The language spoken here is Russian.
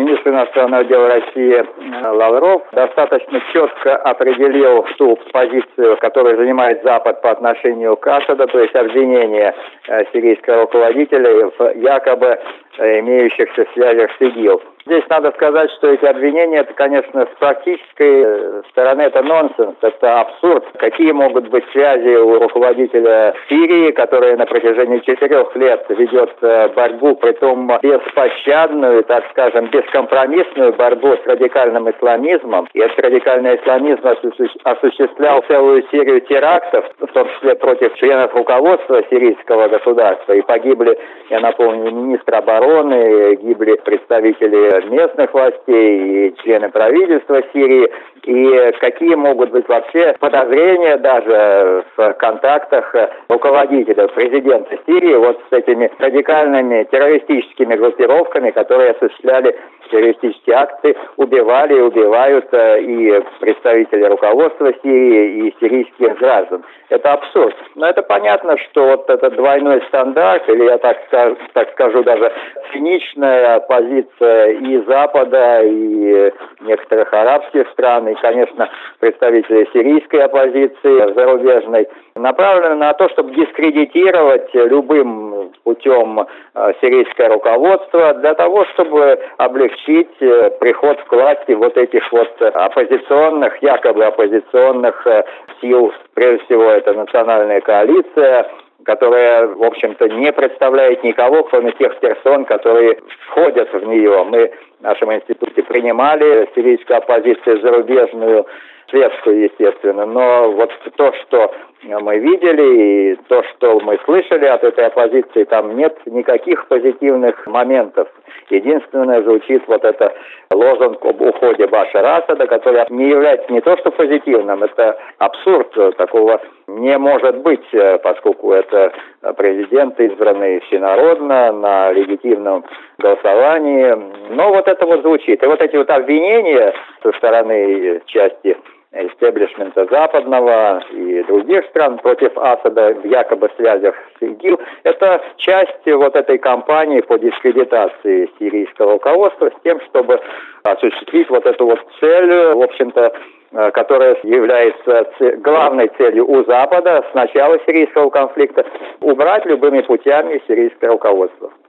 министр иностранных дел России Лавров достаточно четко определил ту позицию, которую занимает Запад по отношению к Асаду, то есть обвинение сирийского руководителя в якобы имеющихся связях с ИГИЛ. Здесь надо сказать, что эти обвинения, это, конечно, с практической стороны это нонсенс, это абсурд. Какие могут быть связи у руководителя Сирии, который на протяжении 4 лет ведет борьбу, притом беспощадную, так скажем, бескомпромиссную борьбу с радикальным исламизмом. И этот радикальный исламизм осуществлял целую серию терактов, в том числе против членов руководства сирийского государства. И погибли, я напомню, министр обороны, гибли представители местных властей и члены правительства Сирии, и какие могут быть вообще подозрения даже в контактах руководителя, президента Сирии вот с этими радикальными террористическими группировками, которые осуществляли террористические акты, убивали и убивают и представителей руководства Сирии, и сирийских граждан. Это абсурд. Но это понятно, что вот этот двойной стандарт, или я так скажу, даже циничная позиция и Запада, и некоторых арабских стран, и, конечно, представителей сирийской оппозиции зарубежной, направлена на то, чтобы дискредитировать любым путем сирийское руководство, для того, чтобы облегчить приход к власти вот этих вот оппозиционных, якобы оппозиционных сил. Прежде всего, это национальная коалиция, которая, в общем-то, не представляет никого, кроме тех персон, которые входят в нее. Мы в нашем институте принимали сирийскую оппозицию зарубежную, светскую, естественно, но вот то, что мы видели, и то, что мы слышали от этой оппозиции, там нет никаких позитивных моментов. Единственное, звучит вот это лозунг об уходе Башара Асада, который не является не то что позитивным, это абсурд, такого не может быть, поскольку это президент, избранный всенародно, на легитимном голосовании. Но вот это вот звучит. И вот эти вот обвинения со стороны части истеблишмента западного и других стран против Асада в якобы связях с ИГИЛ, это часть вот этой кампании по дискредитации сирийского руководства с тем, чтобы осуществить вот эту вот цель, в общем-то, которая является главной целью у Запада с начала сирийского конфликта, убрать любыми путями сирийское руководство.